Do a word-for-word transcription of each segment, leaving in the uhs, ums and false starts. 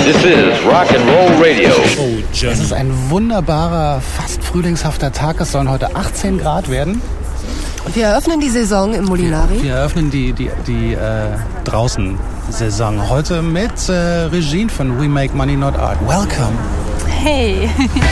This is Rock and Roll Radio. Oh, es ist ein wunderbarer, fast frühlingshafter Tag. Es sollen heute achtzehn Grad werden. Wir eröffnen die Saison im Molinari. Wir, wir eröffnen die, die, die äh, Draußen-Saison. Heute mit äh, Regine von We Make Money Not Art. Welcome. Hey.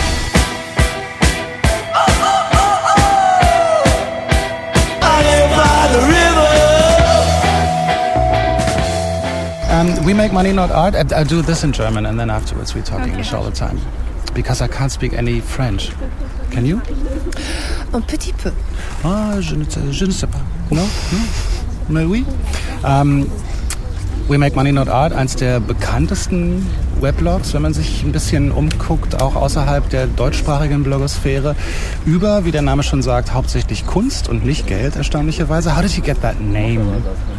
Um, we make money, not art. I, I do this in German, and then afterwards we talk okay. English all the time. Because I can't speak any French. Can you? Un petit peu. Ah, je ne, je ne sais pas. No? No? Mais oui. Um, We Make Money Not Art, eins der bekanntesten Weblogs, wenn man sich ein bisschen umguckt, auch außerhalb der deutschsprachigen Blogosphäre, über, wie der Name schon sagt, hauptsächlich Kunst und nicht Geld, erstaunlicherweise. How did you get that name?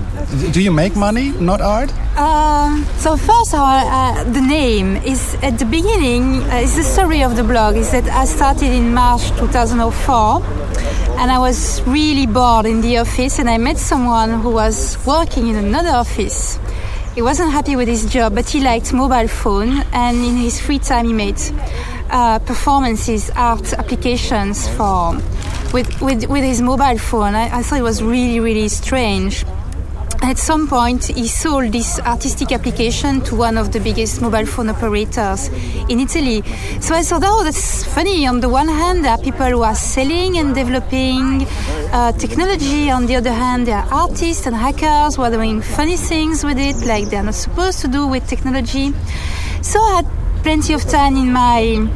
Do you make money, not art? Um, so first of all, uh, the name is at the beginning, uh, is the story of the blog, is that I started in March two thousand four. And I was really bored in the office, and I met someone who was working in another office. He wasn't happy with his job, but he liked mobile phone, and in his free time he made uh, performances, art applications for with with, with his mobile phone. I, I thought it was really, really strange. At some point, he sold this artistic application to one of the biggest mobile phone operators in Italy. So I thought, oh, that's funny. On the one hand, there are people who are selling and developing uh, technology. On the other hand, there are artists and hackers who are doing funny things with it, like they're not supposed to do with technology. So I had plenty of time in my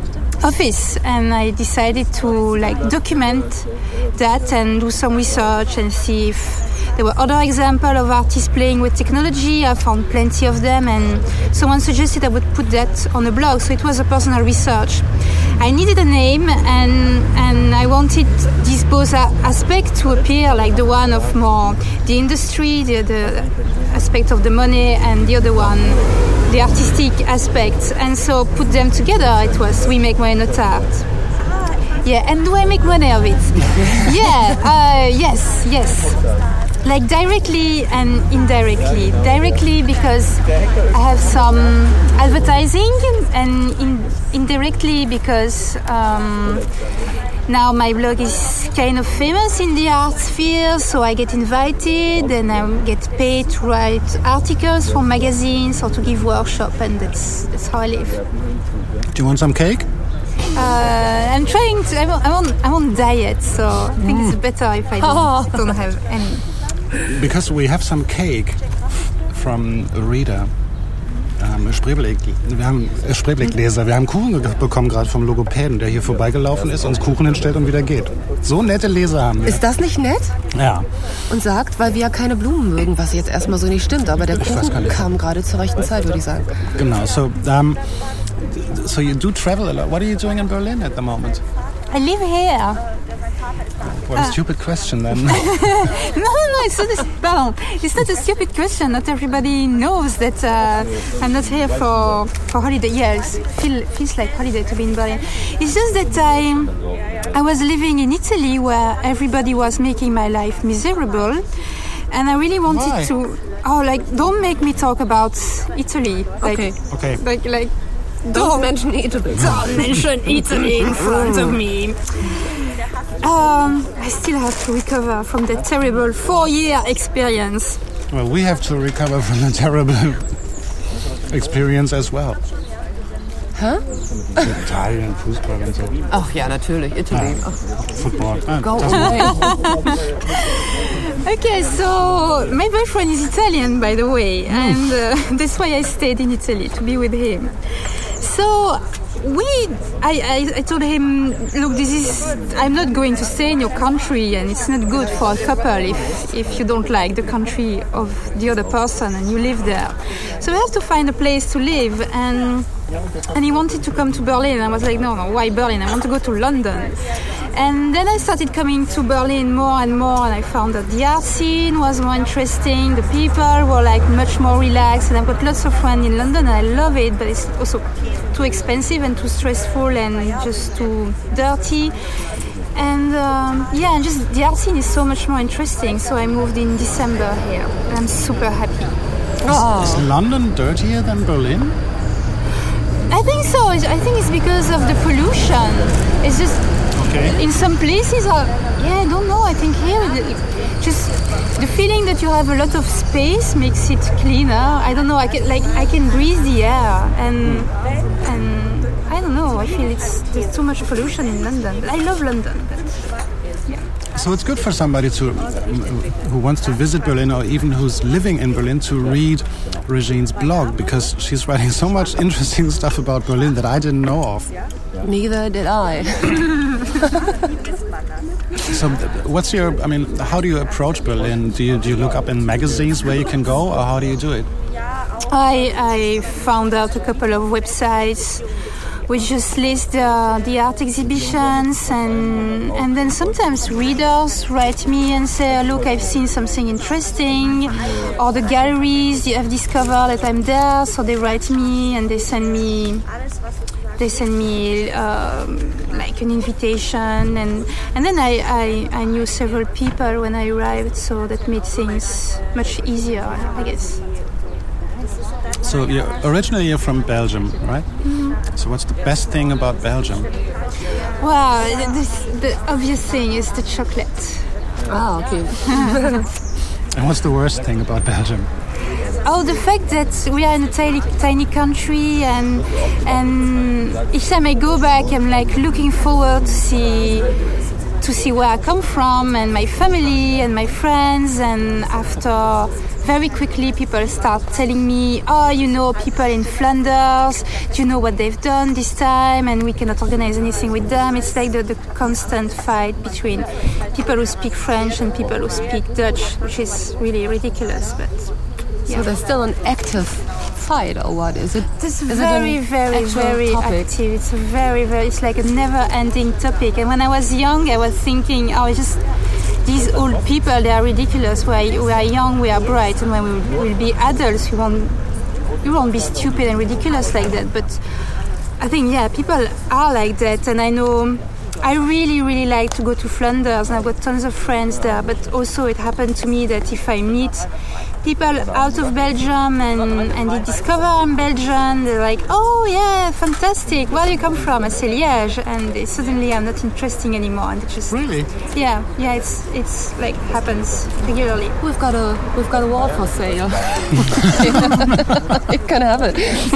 office, and I decided to like document that and do some research and see if there were other examples of artists playing with technology. I found plenty of them, and someone suggested I would put that on a blog. So it was a personal research. I needed a name, and and I wanted this both aspect to appear, like the one of more the industry, the, the aspect of the money, and the other one, the artistic aspect. And so put them together, it was We Make Money Not Art. Yeah, and do I make money of it? yeah, uh, yes, yes. Like directly and indirectly. Directly because I have some advertising, and in, indirectly because um, now my blog is kind of famous in the art sphere, so I get invited and I get paid to write articles for magazines or to give workshops, and that's that's how I live. Do you want some cake? Uh, I'm trying to. I'm on, I'm on, I'm on diet, so I think mm. it's better if I don't, don't have any. Because we have some cake from a reader. Um, Spreebeleg, wir haben äh, Spreeblegleser. Wir haben Kuchen ge- bekommen gerade vom Logopäden, der hier vorbeigelaufen ist, uns Kuchen hinstellt und wieder geht. So nette Leser haben wir. Ist das nicht nett? Ja. Und sagt, weil wir ja keine Blumen mögen, was jetzt erstmal so nicht stimmt, aber der Kuchen kam gerade zur rechten Zeit, würde ich sagen. Genau. So, um, so you do travel a lot. What are you doing in Berlin at the moment? I live here. What a uh. stupid question then. no, no, no, it's not, a, no, it's not a stupid question. Not everybody knows that uh, I'm not here for, for holiday. Yeah, it feel, feels like holiday to be in Berlin. It's just that I, I was living in Italy where everybody was making my life miserable. And I really wanted Why? to... Oh, like, don't make me talk about Italy. Like, okay. Okay. Like, like... Don't, don't mention Italy. Don't mention Italy in front of me. Um, I still have to recover from that terrible four-year experience. Well, we have to recover from the terrible experience as well. Huh? Italien, Fußball und so. Ach ja, natürlich, Italy. Ah, Football. Ah, Go away. Okay, so my boyfriend is Italian, by the way, and uh, that's why I stayed in Italy, to be with him. So we, I, I, I told him, look, this is, I'm not going to stay in your country, and it's not good for a couple if, if you don't like the country of the other person and you live there. So we have to find a place to live, and and he wanted to come to Berlin. I was like, no, no, why Berlin? I want to go to London. And then I started coming to Berlin more and more, and I found that the art scene was more interesting. The people were like much more relaxed, and I've got lots of friends in London, and I love it, but it's also too expensive and too stressful and just too dirty. And um, yeah, and just the art scene is so much more interesting. So I moved in December here, and I'm super happy. Oh. Is, is London dirtier than Berlin? I think so. I think it's because of the pollution. It's just okay. In some places, uh, yeah, I don't know. I think here, just the feeling that you have a lot of space makes it cleaner. I don't know. I can like I can breathe the air, and and I don't know. I feel it's there's too much pollution in London. But I love London. But, yeah. So it's good for somebody to who wants to visit Berlin or even who's living in Berlin to read Regine's blog, because she's writing so much interesting stuff about Berlin that I didn't know of. Neither did I. So what's your, I mean, how do you approach Berlin? Do you, do you look up in magazines where you can go, or how do you do it? I, I found out a couple of websites which just list the, the art exhibitions, and and then sometimes readers write me and say, look, I've seen something interesting, or the galleries you have discovered that I'm there, so they write me and they send me they send me um, like an invitation, and and then I, I, I knew several people when I arrived, so that made things much easier, I guess. So you're, originally you're from Belgium, right? Mm-hmm. So what's the best thing about Belgium? Well, this, the obvious thing is the chocolate. Ah, okay. And what's the worst thing about Belgium? Oh, the fact that we are in a tiny, tiny country, and and each time I go back, I'm like looking forward to see to see where I come from and my family and my friends, and after very quickly people start telling me, oh, you know, people in Flanders, do you know what they've done this time, and we cannot organize anything with them. It's like the, the constant fight between people who speak French and people who speak Dutch, which is really ridiculous. But yeah. So there's still an active fight, or what is it? It's is very, it very, very topic? active. It's a very, very. It's like a never-ending topic. And when I was young, I was thinking, oh, it's just these old people. They are ridiculous. We are, we are young, we are bright, and when we will be adults, we won't, we won't be stupid and ridiculous like that. But I think, yeah, people are like that, and I know. I really, really like to go to Flanders, and I've got tons of friends there, but also it happened to me that if I meet people out of Belgium and, and they discover I'm Belgian, they're like, oh yeah, fantastic, where do you come from? I say Liège, and they, suddenly I'm not interesting anymore, and it just really, yeah, yeah, it's it's like happens regularly. We've got a we've got a wall for sale. It can happen.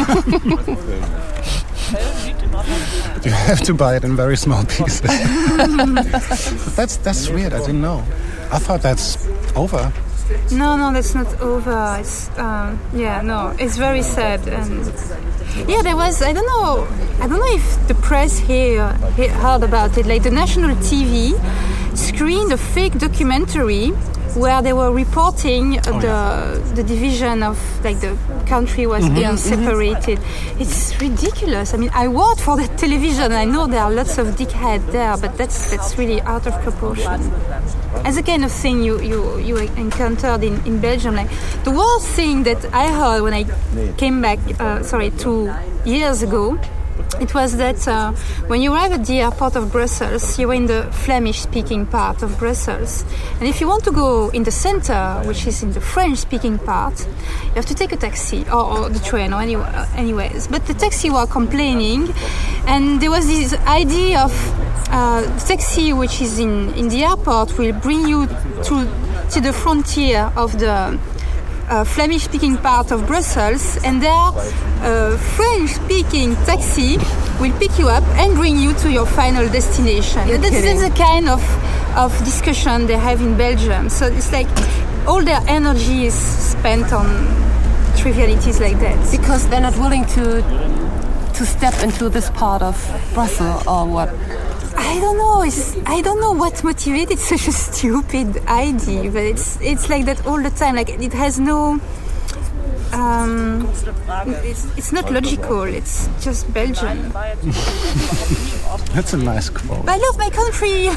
But you have to buy it in very small pieces. But that's that's weird. I didn't know. I thought that's over. No, no, that's not over. It's um, yeah, no, it's very sad. And yeah, there was I don't know, I don't know if the press here heard about it. Like the national T V screened a fake documentary where they were reporting oh, the yeah. the division of like the country was mm-hmm. being separated. Mm-hmm. It's ridiculous. I mean, I work for the television. I know there are lots of dickheads there, but that's that's really out of proportion. As a kind of thing you you, you encountered in, in Belgium, like the worst thing that I heard when I came back, uh, sorry, two years ago. It was that uh, when you arrive at the airport of Brussels, you're in the Flemish-speaking part of Brussels. And if you want to go in the center, which is in the French-speaking part, you have to take a taxi, or, or the train, or any, uh, anyways. But the taxi were complaining, and there was this idea of uh, the taxi, which is in, in the airport, will bring you to, to the frontier of the Uh, Flemish-speaking part of Brussels, and there a French-speaking taxi will pick you up and bring you to your final destination. You're that's, kidding. that's the kind of, of discussion they have in Belgium. So it's like all their energy is spent on trivialities like that. Because they're not willing to to step into this part of Brussels, or what? I don't know. It's, I don't know what motivated such a stupid idea, but it's it's like that all the time. Like it has no. Um, it's, it's not logical. It's just Belgian. That's a nice quote. I love my country.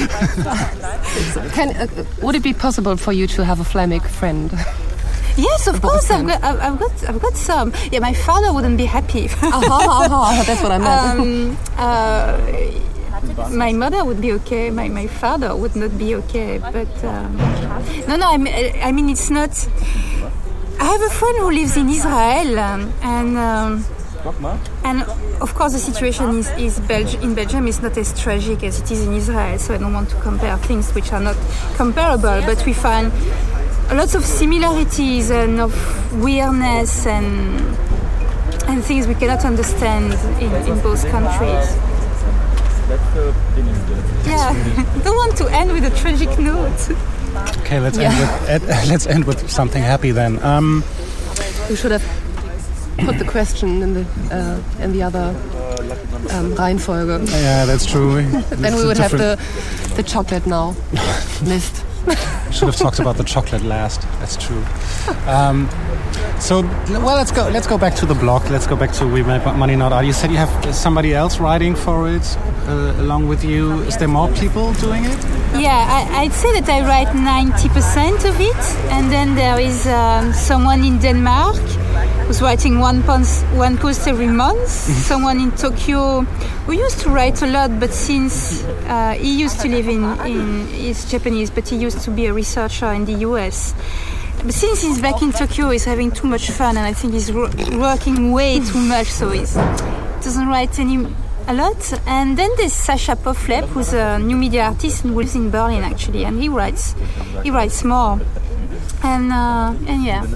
Can uh, would it be possible for you to have a Flemish friend? Yes, of course. I've got, I've got, I've got some. Yeah, my father wouldn't be happy. uh-huh, uh-huh, that's what I meant. Um, uh, My mother would be okay. My, my father would not be okay. But um, no, no. I mean, I mean, it's not. I have a friend who lives in Israel, um, and um, And of course, the situation is, is Belgi- in Belgium is not as tragic as it is in Israel. So I don't want to compare things which are not comparable, but we find lots of similarities and of weirdness and and things we cannot understand in, in both countries. Yeah, don't want to end with a tragic note. Okay, let's Yeah. end with ed, let's end with something happy then. Um, We should have put the question in the uh, in the other um, Reihenfolge. yeah, that's true. Then we would have the the chocolate now list. Should have talked about the chocolate last. That's true. Um, so, well, let's go. Let's go back to the blog. Let's go back to We Make Money Not Art. You said you have somebody else writing for it uh, along with you. Is there more people doing it? Yeah, I, I'd say that I write ninety percent of it, and then there is um, someone in Denmark who's writing one post, one post every month. Someone in Tokyo who used to write a lot, but since uh, he used to live in, in he's Japanese, but he used to be a researcher in the U S. But since he's back in Tokyo, he's having too much fun, and I think he's ro- working way too much, so he doesn't write any a lot. And then there's Sasha Poflep, who's a new media artist who lives in Berlin actually, and he writes he writes more. And uh, and yeah.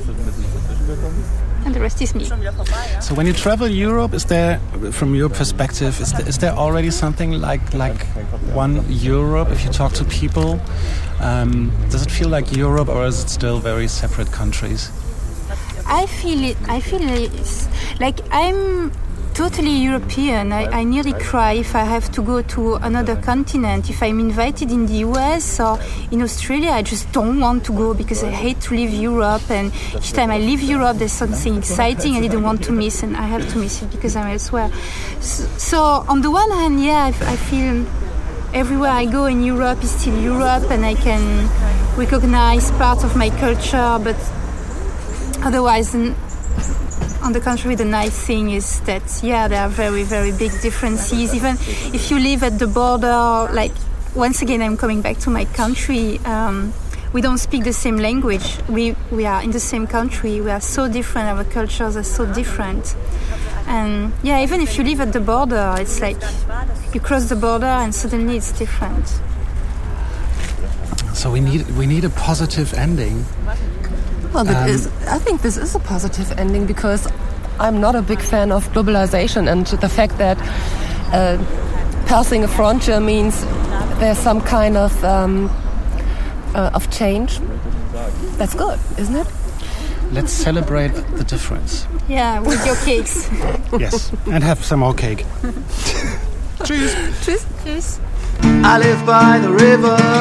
And the rest is me. So when you travel Europe, is there, from your perspective, is there, is there already something like like one Europe? If you talk to people, um, does it feel like Europe, or is it still very separate countries? I feel it. I feel it's like I'm totally European. I, I nearly cry if I have to go to another continent. If I'm invited in the U S or in Australia, I just don't want to go because I hate to leave Europe. And each time I leave Europe, there's something exciting I didn't want to miss, and I have to miss it because I'm elsewhere. So, so on the one hand, yeah, I, I feel everywhere I go in Europe is still Europe, and I can recognize part of my culture, but otherwise, on the contrary, the nice thing is that, yeah, there are very, very big differences. Even if you live at the border, like, once again, I'm coming back to my country, um, we don't speak the same language. We we are in the same country. We are so different. Our cultures are so different. And, yeah, even if you live at the border, it's like you cross the border and suddenly it's different. So we need we need a positive ending. Well, that Um, is, I think this is a positive ending because I'm not a big fan of globalization and the fact that uh, passing a frontier means there's some kind of um, uh, of change. That's good, isn't it? Let's celebrate the difference. Yeah, with your cakes. Yes, and have some more cake. Cheers. Tschüss. Cheers. I live by the river.